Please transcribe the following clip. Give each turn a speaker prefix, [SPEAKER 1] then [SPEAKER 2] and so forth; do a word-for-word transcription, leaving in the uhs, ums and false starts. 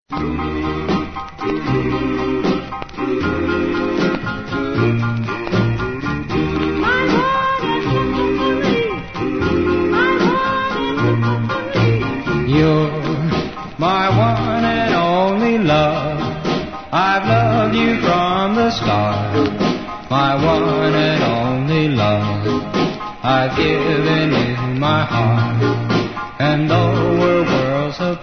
[SPEAKER 1] You're my one and only love. I've loved you from the start. My one and only love. I've given you my heart. And though we're worlds apart,